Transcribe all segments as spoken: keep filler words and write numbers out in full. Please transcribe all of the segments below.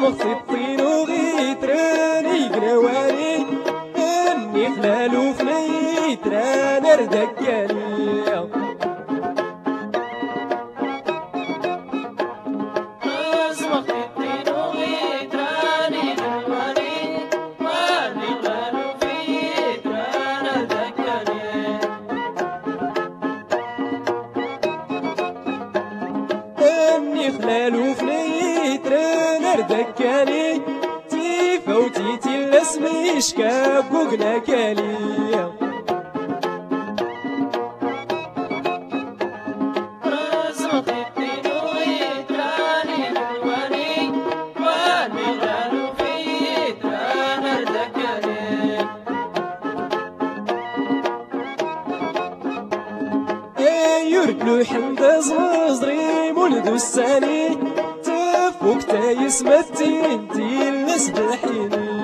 زمخت الطين وغيتراني قنواني اني خلالو فنيتران اردكاني خلالو فنيتران اردكاني تيفا وتيتي لاسمي شكاب وقنا كالي يردلو حمد زمزري مولدو الساني تفوك تايس متين تيل نسبحيني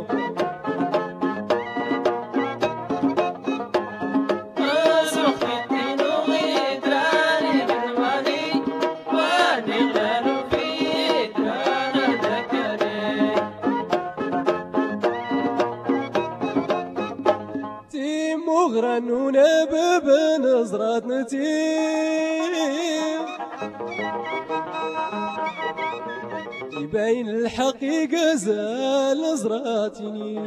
غرانونا بابا نزرات نتيم يبين الحقيقة زال نزراتني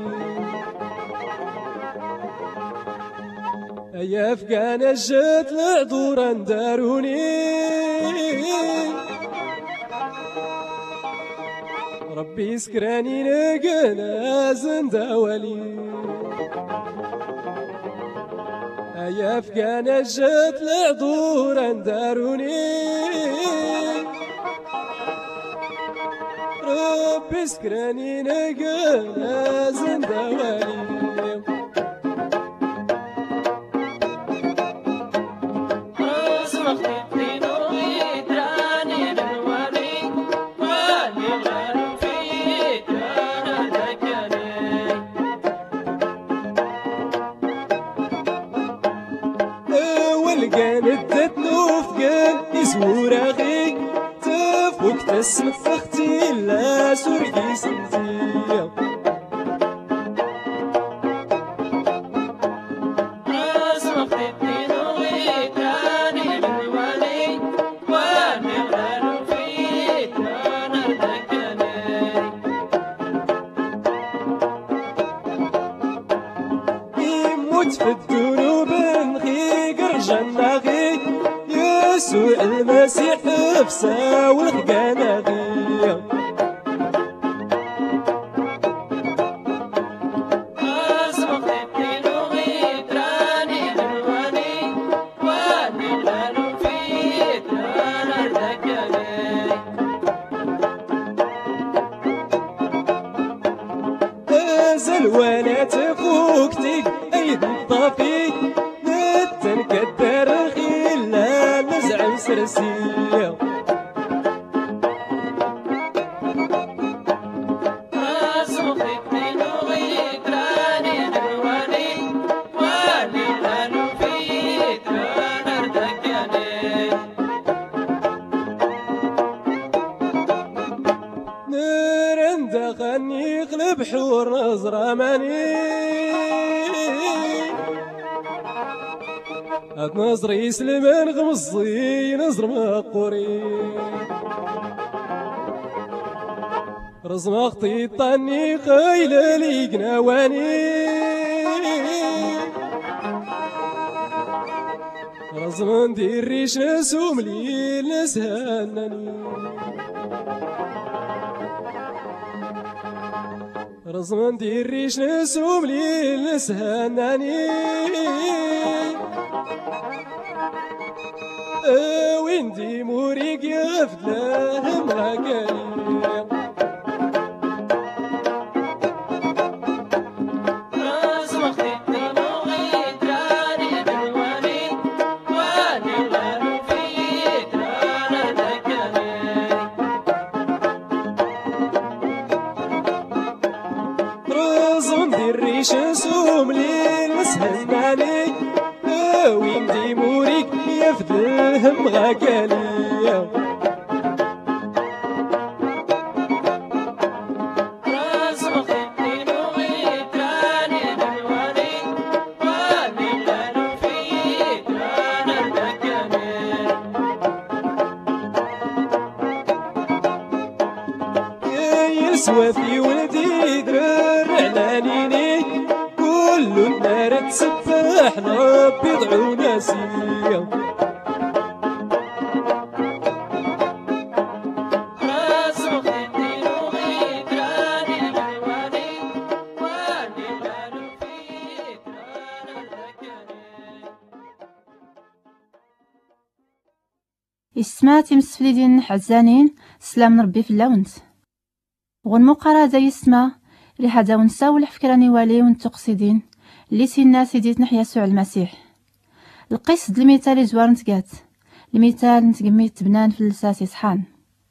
أيا فقانا جات العذور انداروني ربي سكراني نقنا زنداولي يا فقانا جات العذور انداروني ربي سكراني نقنا زندوالي كانت تتنوف كان يسور أخيك تفوك تسمت أختي لا سوري سنتي يموت في الذنوب نخيق رجعنا غيك يسوع المسيح نفسه ولقانا غيك نزل ولا تفوكتي ايد الطافي نتنكدر خيلا نزعم سرسيه دخلني يقلب حور نظرة ماني هاد نظري سلمان غمصي نظر مقوري رزم اختي طاني خايلة لي قناواني رزم ندير ريش نسوم لي نسهنني رزم ندير ريش نسوم لي نسهناني وين دي موريك يا فدلاه مراكاني ريش نسوم لي نسهناني وين دي موريك يا فدلهم غاكالي السمات يمسفلي ديال حزانين سلام ربي في اللونت والمقارا دا يسمى اللي حدا ونساو الفكراني والي ونتقصدين اللي سينا سيديت نحيا يسوع المسيح. القصد المثال زوار نتقات المثال نتقميت بنان في اللساس يصحان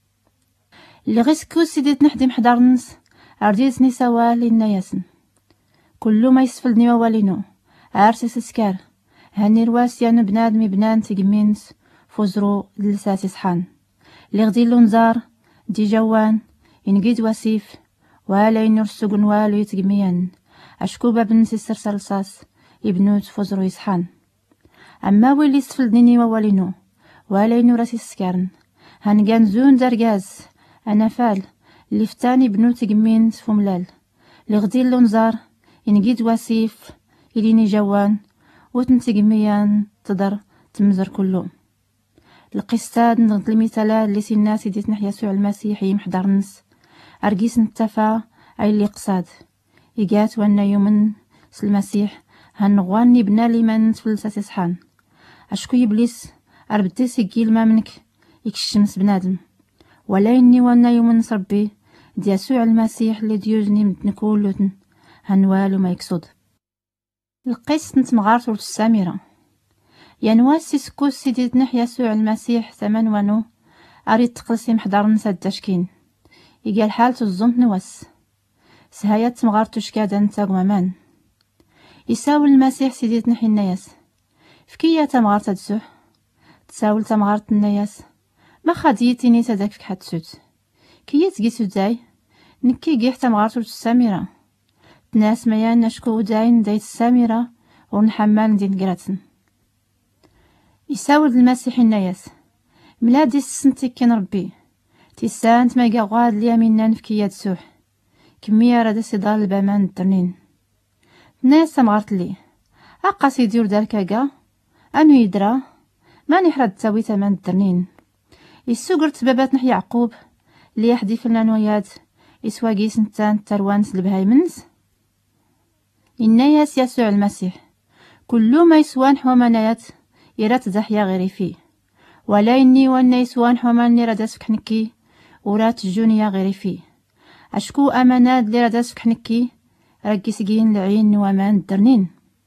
اللي غيسكو سيديت نحدي محضر نس عرديت نساوا لينا ياسن كل ما يسفلني ووالينو عارسي سسكار هاني رواسيان بنادمي بنان تقمينس فوزرو اللساس يصحان اللي غدي لونزار دي جوان ينقيد وسيف ولا ينرسقن والو يتقميان اشكو باب نسي سرسر لصاص يبنوت فوزرو يصحان. اما ويلي يسفلني ووالينو ولا ينوراسي سكارن هنقان زون درقاز انا فال اللي فتاني بنو تقمين فملال اللي غدي لونزار ينقيد وسيف يليني جوان وتنتقميان تضر تمزر كلهم. القستاد نضل المثالات اللي سي الناس يديت نحيا يسوع المسيح يمحضر نس ارقيس نتفا اي اللي قصاد يقات وانا يومن المسيح هنغواني بنا لي من تفلسات يصحان اشكو يبليس اربدي سيكيل ما منك يكشمس بنادم ولا اني وانا يومن ربي دي يسوع المسيح اللي ديوزني مدن كلوتن هنوالو ما يكسود. القيس نتمغارت ولت السامرة ينواس سيسكو سيديت نحيا يسوع المسيح ثمن وانو اريد تقلسي محضر نسا الدشكين يقال حالتو الزمت نواس سهايات تمغارتو شكادا نتا قمامان يساول المسيح سيديت نحي الناس فكيا تمغارت تدسوح تساول تمغارت الناس ما خديتيني تداك فك حد سوت كي تقيسو داي نكي قيح تمغارتو السامرة تناس ميان نشكو داين دايت السامرة ونحمال دين قراتن. يساول المسيح الناس ملادي السنتي كان ربي تيسانت ما يقعد ليا منان فكيا تسوح كمية راد سيدال البامان الدرنين ناس تمغارت لي اقا سيدير داركاكا انو يدرا ما نحرد تساوي ثمان الدرنين يسوقرت بابات نحي يعقوب اللي يحدي في النويات يسواقيس نتان تروانس البهايمنز الناس يسوع المسيح كل ما يسوان حومانيات يرات زحيا غيري فيه ولا اني وانا يسوان حوماني راداس فكحنكي ورات الجونيا غيري فيه اشكو امانات اللي راداس فكحنكي راكي سقين العين ومان الدرنين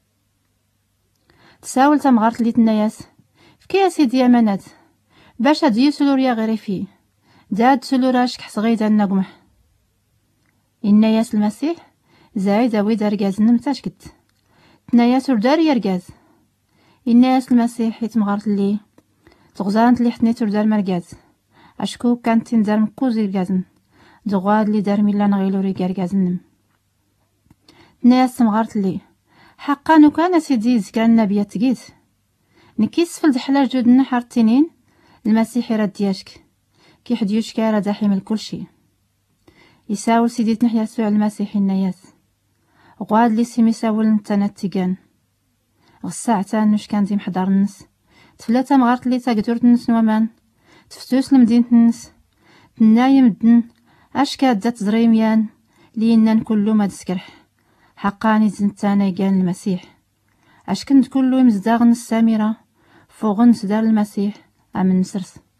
تساول تمغارت لي الناس فكي سيدي امانات باش هاد يسولوريا غيري فيه داد سولوراش كحصغيدا نقمح الناس المسيح زايد اوي دارقاز نمتاشكت تناياس ودار يرقاز الناس المسيح يتمغارت لي تغزانت لي حتني تردار مرقاز اشكو كانت تندار مكوزي رقازن دغواد لي دار ميلا نغيلو ريقا رقازنم ناس تمغارت لي حقا نو كان سيدي ذكر النبي تقيت نكيس في الدحلا جود نحر التنين المسيح يرد دياشك كي حد يشكى راه حمل كل شيء. يساول سيدي تنحيا يسوع المسيح الناس غواد لي سيمي ساول نتانا تيقان غساعتان نوش كان زي محضر النس تفلاتا مغارت لي تاقدور تنس نوامان تفتوس لمدينة النس تنايم الدن اش كادات زريميان لينان كلو ما تسكرح حقاني زنتانا يقان المسيح اش كنت كلو يمزداغ السامرة فوغن سدار المسيح امن نسرس.